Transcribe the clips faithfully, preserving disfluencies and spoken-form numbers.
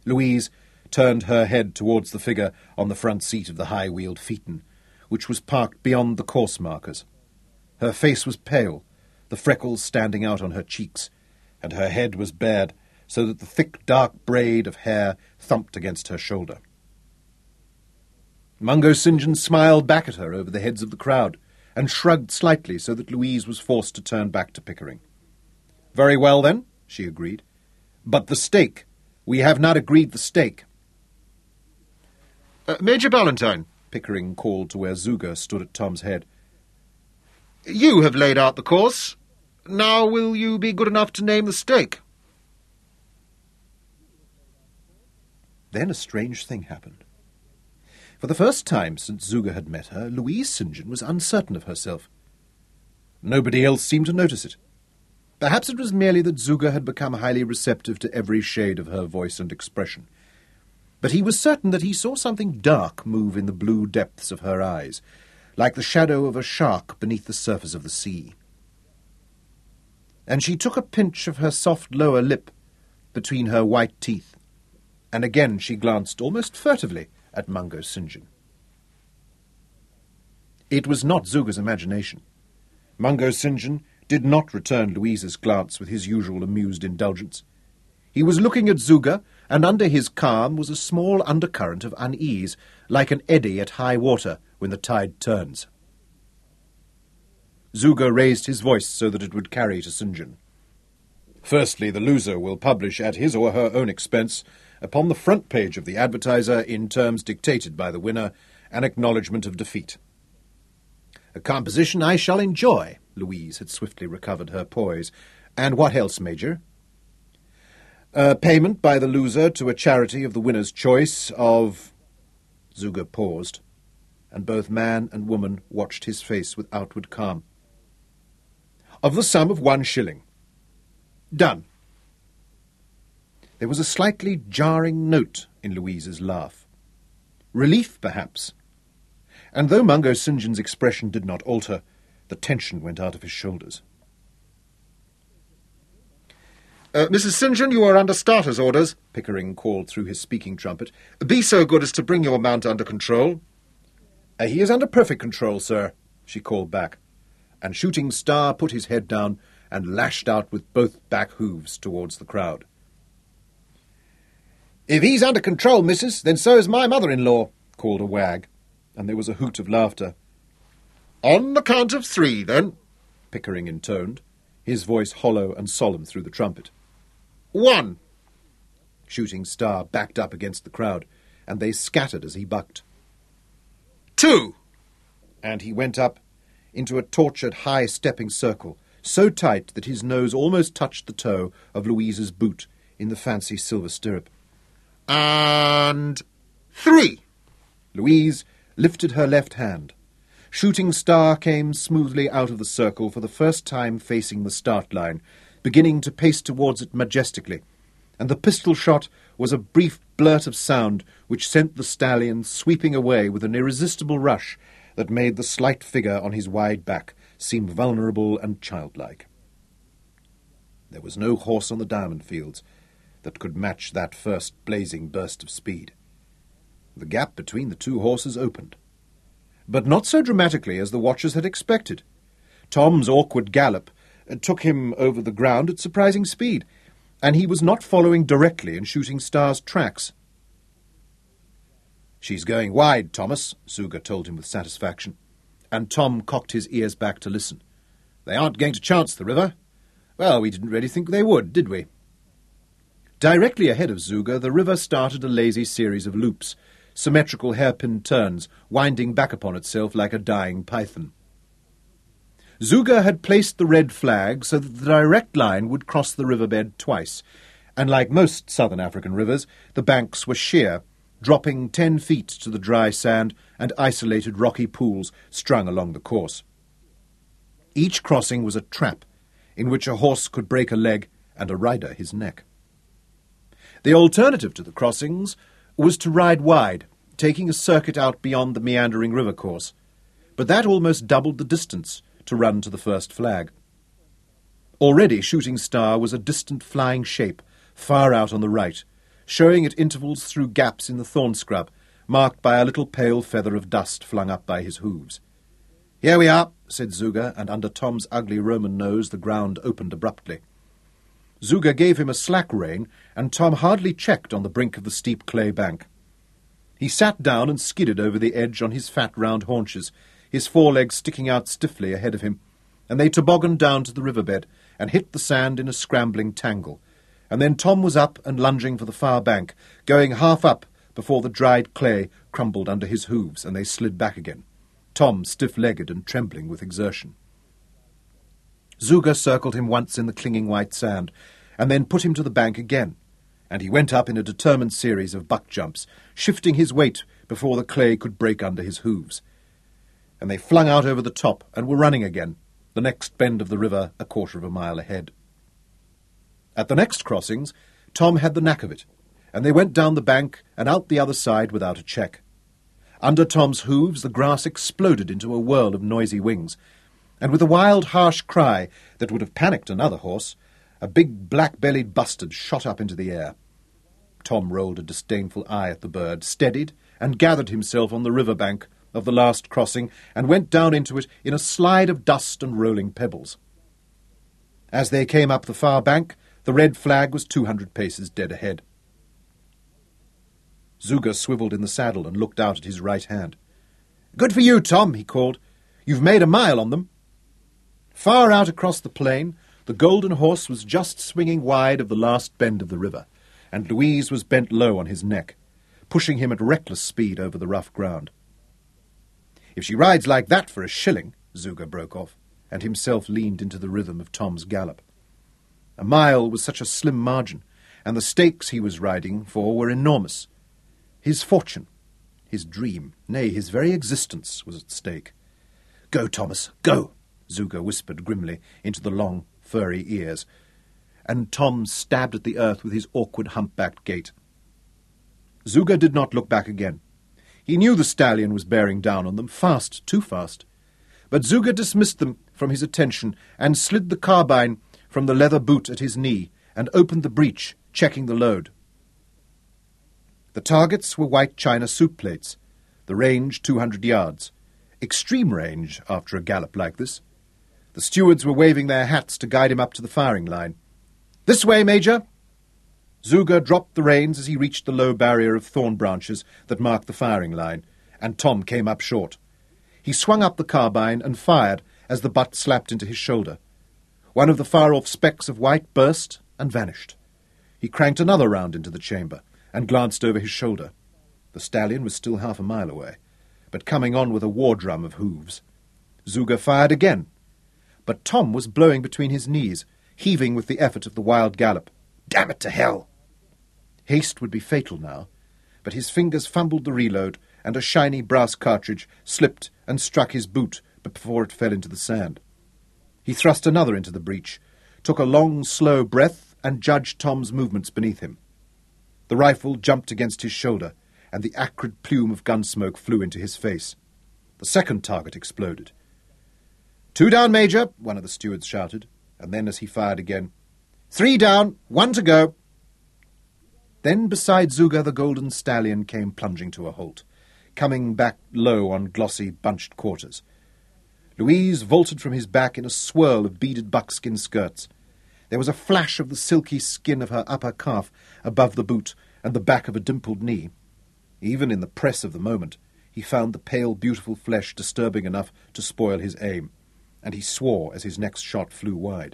Louise turned her head towards the figure on the front seat of the high-wheeled phaeton, which was parked beyond the course markers. Her face was pale, the freckles standing out on her cheeks, and her head was bared, so that the thick, dark braid of hair thumped against her shoulder. Mungo St. John smiled back at her over the heads of the crowd, and shrugged slightly so that Louise was forced to turn back to Pickering. "Very well, then," she agreed. "But the stake. We have not agreed the stake." Uh, Major Ballantyne," Pickering called to where Zuga stood at Tom's head. "You have laid out the course. Now will you be good enough to name the stake?" Then a strange thing happened. For the first time since Zuga had met her, Louise St. John was uncertain of herself. Nobody else seemed to notice it. Perhaps it was merely that Zuga had become highly receptive to every shade of her voice and expression. But he was certain that he saw something dark move in the blue depths of her eyes, like the shadow of a shark beneath the surface of the sea. And she took a pinch of her soft lower lip between her white teeth, and again she glanced almost furtively at Mungo St. John. It was not Zuga's imagination. Mungo St. John did not return Louise's glance with his usual amused indulgence. He was looking at Zuga, and under his calm was a small undercurrent of unease, like an eddy at high water when the tide turns. Zuga raised his voice so that it would carry to St. John. "Firstly, the loser will publish at his or her own expense, upon the front page of the Advertiser, in terms dictated by the winner, an acknowledgment of defeat." "A composition I shall enjoy." Louise had swiftly recovered her poise. "And what else, Major?" "A payment by the loser to a charity of the winner's choice of—" Zuga paused, and both man and woman watched his face with outward calm. "Of the sum of one shilling." "Done." There was a slightly jarring note in Louise's laugh. Relief, perhaps. And though Mungo St. John's expression did not alter, the tension went out of his shoulders. Uh, Missus St. John, you are under starter's orders," Pickering called through his speaking trumpet. "Be so good as to bring your mount under control." Uh, "He is under perfect control, sir," she called back, and Shooting Star put his head down and lashed out with both back hooves towards the crowd. "If he's under control, missus, then so is my mother-in-law," called a wag, and there was a hoot of laughter. "On the count of three, then," Pickering intoned, his voice hollow and solemn through the trumpet. "One." Shooting Star backed up against the crowd, and they scattered as he bucked. "Two." And he went up into a tortured high-stepping circle, so tight that his nose almost touched the toe of Louise's boot in the fancy silver stirrup. "And three." Louise lifted her left hand. Shooting Star came smoothly out of the circle for the first time facing the start line, beginning to pace towards it majestically, and the pistol shot was a brief blurt of sound which sent the stallion sweeping away with an irresistible rush that made the slight figure on his wide back seem vulnerable and childlike. There was no horse on the diamond fields that could match that first blazing burst of speed. The gap between the two horses opened, but not so dramatically as the watchers had expected. Tom's awkward gallop took him over the ground at surprising speed, and he was not following directly in Shooting Star's tracks. "She's going wide, Thomas," Zuga told him with satisfaction, and Tom cocked his ears back to listen. "They aren't going to chance the river. Well, we didn't really think they would, did we?" Directly ahead of Zuga, the river started a lazy series of loops, symmetrical hairpin turns, winding back upon itself like a dying python. Zuga had placed the red flag so that the direct line would cross the riverbed twice, and like most southern African rivers, the banks were sheer, dropping ten feet to the dry sand and isolated rocky pools strung along the course. Each crossing was a trap, in which a horse could break a leg and a rider his neck. The alternative to the crossings was to ride wide, taking a circuit out beyond the meandering river course, but that almost doubled the distance to run to the first flag. Already Shooting Star was a distant flying shape, far out on the right, showing at intervals through gaps in the thorn scrub, marked by a little pale feather of dust flung up by his hooves. "Here we are," said Zuga, and under Tom's ugly Roman nose the ground opened abruptly. Zuga gave him a slack rein, and Tom hardly checked on the brink of the steep clay bank. He sat down and skidded over the edge on his fat round haunches, his forelegs sticking out stiffly ahead of him, and they tobogganed down to the riverbed and hit the sand in a scrambling tangle. And then Tom was up and lunging for the far bank, going half up before the dried clay crumbled under his hooves and they slid back again, Tom stiff-legged and trembling with exertion. Zuga circled him once in the clinging white sand, and then put him to the bank again, and he went up in a determined series of buck-jumps, shifting his weight before the clay could break under his hooves. And they flung out over the top and were running again, the next bend of the river a quarter of a mile ahead. At the next crossings, Tom had the knack of it, and they went down the bank and out the other side without a check. Under Tom's hooves the grass exploded into a whirl of noisy wings, and with a wild, harsh cry that would have panicked another horse, a big black-bellied bustard shot up into the air. Tom rolled a disdainful eye at the bird, steadied, and gathered himself on the river bank of the last crossing, and went down into it in a slide of dust and rolling pebbles. As they came up the far bank, the red flag was two hundred paces dead ahead. Zuga swiveled in the saddle and looked out at his right hand. "Good for you, Tom," he called. "You've made a mile on them." Far out across the plain, the golden horse was just swinging wide of the last bend of the river, and Louise was bent low on his neck, pushing him at reckless speed over the rough ground. "If she rides like that for a shilling," Zuga broke off, and himself leaned into the rhythm of Tom's gallop. A mile was such a slim margin, and the stakes he was riding for were enormous. His fortune, his dream, nay, his very existence was at stake. "Go, Thomas, go!" Zuga whispered grimly into the long, furry ears, and Tom stabbed at the earth with his awkward humpbacked gait. Zuga did not look back again. He knew the stallion was bearing down on them, fast, too fast. But Zuga dismissed them from his attention and slid the carbine from the leather boot at his knee and opened the breech, checking the load. The targets were white china soup plates, the range two hundred yards. Extreme range after a gallop like this. The stewards were waving their hats to guide him up to the firing line. "This way, Major!" Zuga dropped the reins as he reached the low barrier of thorn branches that marked the firing line, and Tom came up short. He swung up the carbine and fired as the butt slapped into his shoulder. One of the far-off specks of white burst and vanished. He cranked another round into the chamber and glanced over his shoulder. The stallion was still half a mile away, but coming on with a war drum of hooves. Zuga fired again, but Tom was blowing between his knees, heaving with the effort of the wild gallop. "Damn it to hell!" Haste would be fatal now, but his fingers fumbled the reload, and a shiny brass cartridge slipped and struck his boot before it fell into the sand. He thrust another into the breech, took a long, slow breath, and judged Tom's movements beneath him. The rifle jumped against his shoulder, and the acrid plume of gun smoke flew into his face. The second target exploded. "Two down, Major," one of the stewards shouted, and then as he fired again, "Three down, one to go." Then beside Zuga the golden stallion came plunging to a halt, coming back low on glossy, bunched quarters. Louise vaulted from his back in a swirl of beaded buckskin skirts. There was a flash of the silky skin of her upper calf above the boot and the back of a dimpled knee. Even in the press of the moment, he found the pale, beautiful flesh disturbing enough to spoil his aim, and he swore as his next shot flew wide.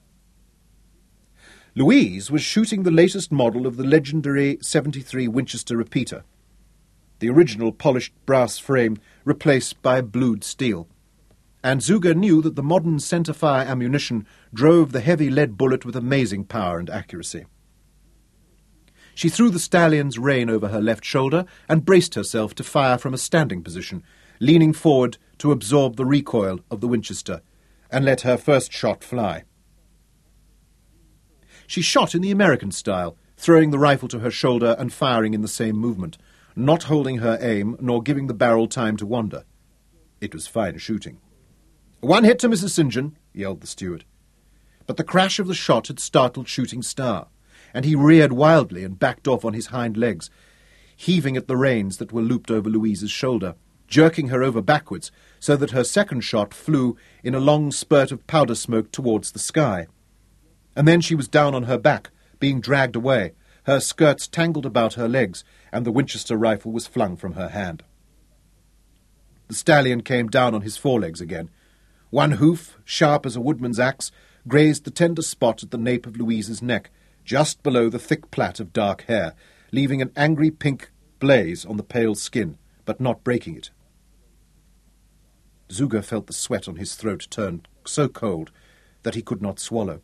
Louise was shooting the latest model of the legendary seventy-three Winchester repeater, the original polished brass frame replaced by blued steel, and Zuga knew that the modern centre-fire ammunition drove the heavy lead bullet with amazing power and accuracy. She threw the stallion's rein over her left shoulder and braced herself to fire from a standing position, leaning forward to absorb the recoil of the Winchester, and let her first shot fly. She shot in the American style, throwing the rifle to her shoulder and firing in the same movement, not holding her aim nor giving the barrel time to wander. It was fine shooting. "One hit to Missus St. John," yelled the steward. But the crash of the shot had startled Shooting Star, and he reared wildly and backed off on his hind legs, heaving at the reins that were looped over Louise's shoulder, jerking her over backwards so that her second shot flew in a long spurt of powder smoke towards the sky. And then she was down on her back, being dragged away, her skirts tangled about her legs, and the Winchester rifle was flung from her hand. The stallion came down on his forelegs again. One hoof, sharp as a woodman's axe, grazed the tender spot at the nape of Louise's neck, just below the thick plait of dark hair, leaving an angry pink blaze on the pale skin, but not breaking it. Zuger felt the sweat on his throat turn so cold that he could not swallow.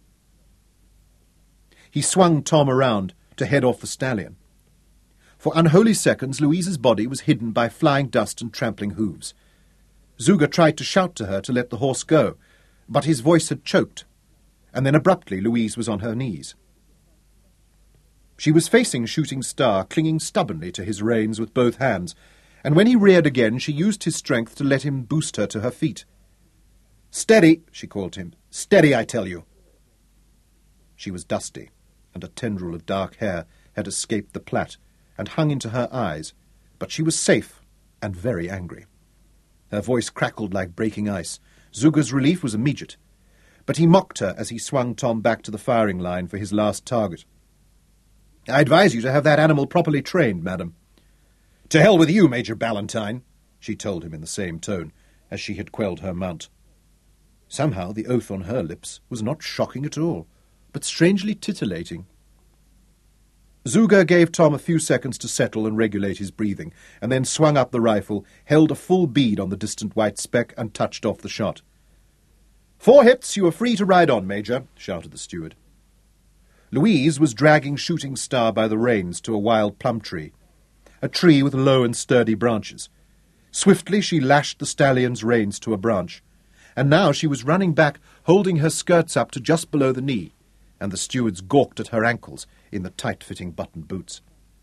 He swung Tom around to head off the stallion. For unholy seconds, Louise's body was hidden by flying dust and trampling hooves. Zuger tried to shout to her to let the horse go, but his voice had choked, and then abruptly Louise was on her knees. She was facing Shooting Star, clinging stubbornly to his reins with both hands, and when he reared again she used his strength to let him boost her to her feet. "Steady," she called to him. "Steady, I tell you." She was dusty, and a tendril of dark hair had escaped the plait and hung into her eyes, but she was safe and very angry. Her voice crackled like breaking ice. Zuger's relief was immediate, but he mocked her as he swung Tom back to the firing line for his last target. "I advise you to have that animal properly trained, madam." "To hell with you, Major Ballantyne," she told him in the same tone as she had quelled her mount. Somehow the oath on her lips was not shocking at all, but strangely titillating. Zuger gave Tom a few seconds to settle and regulate his breathing, and then swung up the rifle, held a full bead on the distant white speck, and touched off the shot. "Four hits, you are free to ride on, Major," shouted the steward. Louise was dragging Shooting Star by the reins to a wild plum tree, a tree with low and sturdy branches. Swiftly she lashed the stallion's reins to a branch, and now she was running back, holding her skirts up to just below the knee, and the stewards gawked at her ankles in the tight-fitting buttoned boots.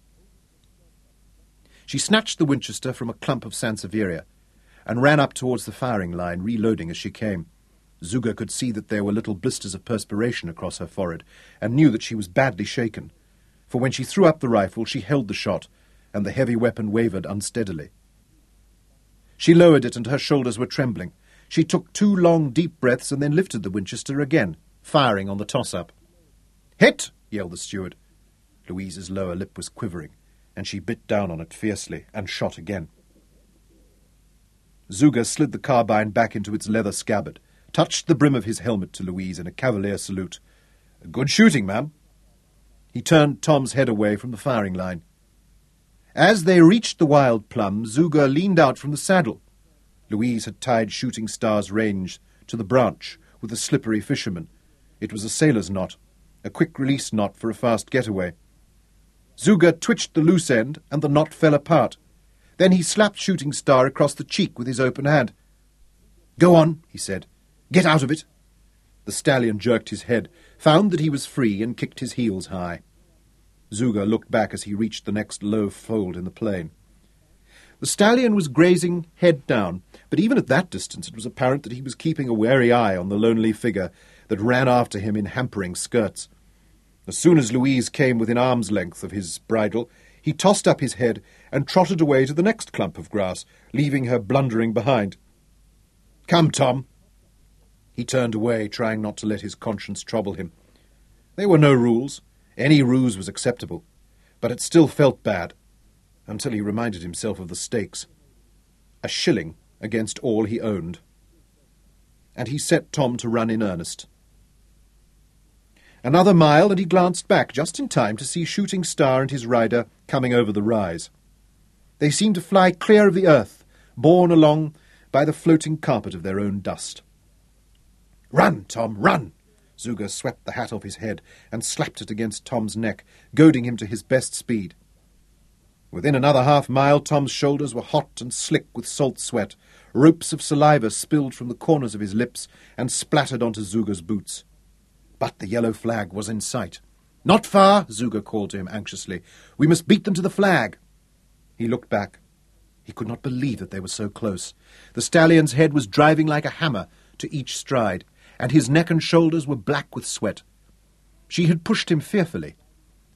She snatched the Winchester from a clump of sansevieria and ran up towards the firing line, reloading as she came. Zuger could see that there were little blisters of perspiration across her forehead, and knew that she was badly shaken, for when she threw up the rifle she held the shot, and the heavy weapon wavered unsteadily. She lowered it, and her shoulders were trembling. She took two long, deep breaths and then lifted the Winchester again, firing on the toss-up. "Hit!" yelled the steward. Louise's lower lip was quivering, and she bit down on it fiercely and shot again. Zuger slid the carbine back into its leather scabbard, touched the brim of his helmet to Louise in a cavalier salute. "Good shooting, ma'am." He turned Tom's head away from the firing line. As they reached the wild plum, Zuger leaned out from the saddle. Louise had tied Shooting Star's reins to the branch with a slippery fisherman. It was a sailor's knot, a quick-release knot for a fast getaway. Zuger twitched the loose end, and the knot fell apart. Then he slapped Shooting Star across the cheek with his open hand. "Go on," he said. "Get out of it." The stallion jerked his head, found that he was free, and kicked his heels high. Zuger looked back as he reached the next low fold in the plain. The stallion was grazing head down, but even at that distance it was apparent that he was keeping a wary eye on the lonely figure that ran after him in hampering skirts. As soon as Louise came within arm's length of his bridle, he tossed up his head and trotted away to the next clump of grass, leaving her blundering behind. "Come, Tom." He turned away, trying not to let his conscience trouble him. There were no rules. Any ruse was acceptable, but it still felt bad, until he reminded himself of the stakes. A shilling against all he owned. And he set Tom to run in earnest. Another mile, and he glanced back just in time to see Shooting Star and his rider coming over the rise. They seemed to fly clear of the earth, borne along by the floating carpet of their own dust. "Run, Tom, run!" Zuger swept the hat off his head and slapped it against Tom's neck, goading him to his best speed. Within another half-mile, Tom's shoulders were hot and slick with salt sweat. Ropes of saliva spilled from the corners of his lips and splattered onto Zuger's boots. But the yellow flag was in sight. "Not far," Zuger called to him anxiously. "We must beat them to the flag." He looked back. He could not believe that they were so close. The stallion's head was driving like a hammer to each stride, and his neck and shoulders were black with sweat. She had pushed him fearfully.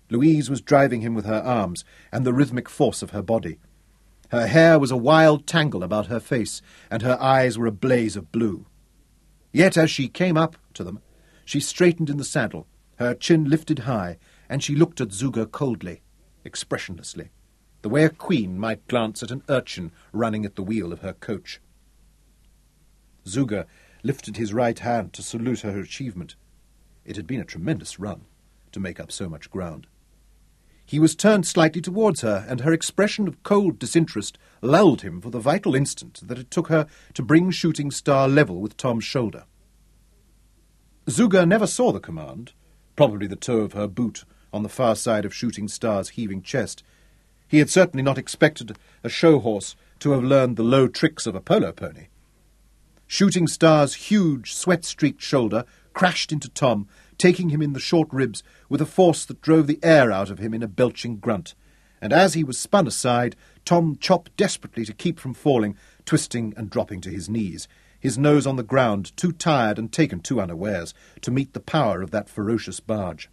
Louise was driving him with her arms and the rhythmic force of her body. Her hair was a wild tangle about her face, and her eyes were a blaze of blue. Yet as she came up to them, she straightened in the saddle, her chin lifted high, and she looked at Zuga coldly, expressionlessly, the way a queen might glance at an urchin running at the wheel of her coach. Zuga lifted his right hand to salute her achievement. It had been a tremendous run, to make up so much ground. He was turned slightly towards her, and her expression of cold disinterest lulled him for the vital instant that it took her to bring Shooting Star level with Tom's shoulder. Zuga never saw the command, probably the toe of her boot on the far side of Shooting Star's heaving chest. He had certainly not expected a show horse to have learned the low tricks of a polo pony. Shooting Star's huge, sweat-streaked shoulder crashed into Tom, taking him in the short ribs with a force that drove the air out of him in a belching grunt, and as he was spun aside, Tom chopped desperately to keep from falling, twisting and dropping to his knees, his nose on the ground, too tired and taken too unawares to meet the power of that ferocious barge.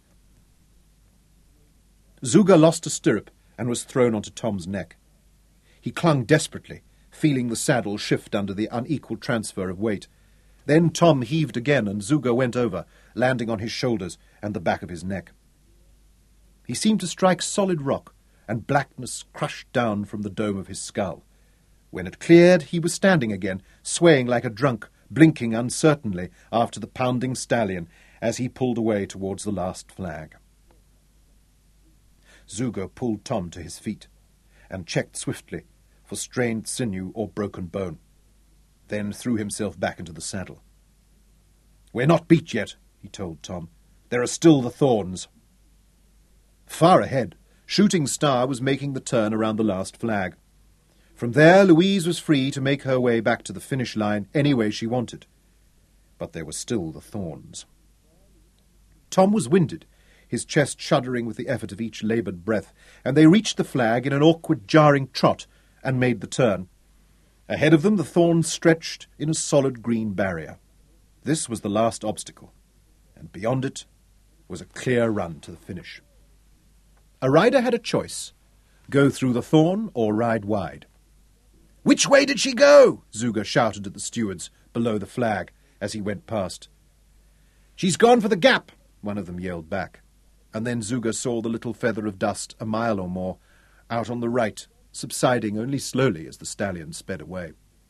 Zuga lost a stirrup and was thrown onto Tom's neck. He clung desperately, feeling the saddle shift under the unequal transfer of weight. Then Tom heaved again, and Zuga went over, landing on his shoulders and the back of his neck. He seemed to strike solid rock, and blackness crushed down from the dome of his skull. When it cleared, he was standing again, swaying like a drunk, blinking uncertainly after the pounding stallion as he pulled away towards the last flag. Zuga pulled Tom to his feet, and checked swiftly for strained sinew or broken bone, then threw himself back into the saddle. "We're not beat yet," he told Tom. "There are still the thorns." Far ahead, Shooting Star was making the turn around the last flag. From there, Louise was free to make her way back to the finish line any way she wanted. But there were still the thorns. Tom was winded, his chest shuddering with the effort of each laboured breath, and they reached the flag in an awkward, jarring trot and made the turn. Ahead of them the thorns stretched in a solid green barrier. This was the last obstacle, and beyond it was a clear run to the finish. A rider had a choice: go through the thorn or ride wide. "Which way did she go?" Zuga shouted at the stewards below the flag as he went past. "She's gone for the gap," one of them yelled back, and then Zuga saw the little feather of dust a mile or more out on the right, subsiding only slowly as the stallion sped away.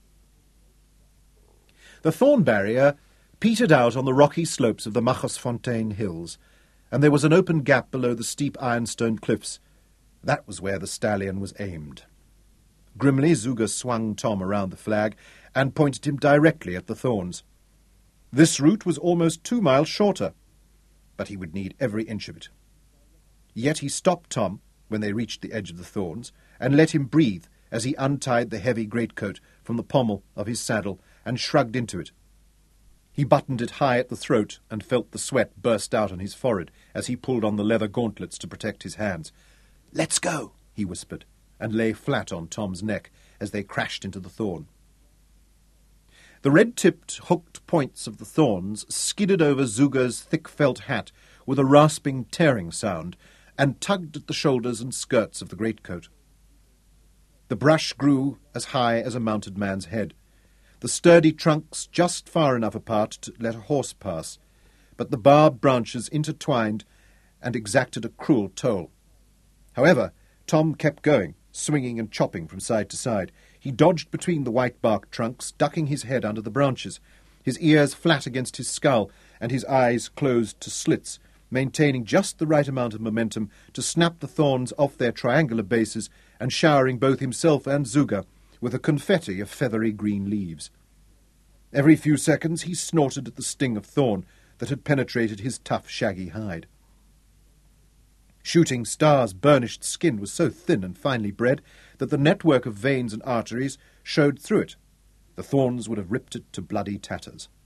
The thorn barrier petered out on the rocky slopes of the Machosfontein hills, and there was an open gap below the steep ironstone cliffs. That was where the stallion was aimed. Grimly, Zuga swung Tom around the flag and pointed him directly at the thorns. This route was almost two miles shorter, but he would need every inch of it. Yet he stopped Tom when they reached the edge of the thorns, and let him breathe as he untied the heavy greatcoat from the pommel of his saddle and shrugged into it. He buttoned it high at the throat and felt the sweat burst out on his forehead as he pulled on the leather gauntlets to protect his hands. "Let's go," he whispered, and lay flat on Tom's neck as they crashed into the thorn. The red-tipped, hooked points of the thorns skidded over Zuga's thick felt hat with a rasping, tearing sound, and tugged at the shoulders and skirts of the greatcoat. The brush grew as high as a mounted man's head, the sturdy trunks just far enough apart to let a horse pass, but the barbed branches intertwined and exacted a cruel toll. However, Tom kept going, swinging and chopping from side to side. He dodged between the white-barked trunks, ducking his head under the branches, his ears flat against his skull and his eyes closed to slits, maintaining just the right amount of momentum to snap the thorns off their triangular bases and showering both himself and Zuga with a confetti of feathery green leaves. Every few seconds he snorted at the sting of thorn that had penetrated his tough, shaggy hide. Shooting Star's burnished skin was so thin and finely bred that the network of veins and arteries showed through it. The thorns would have ripped it to bloody tatters.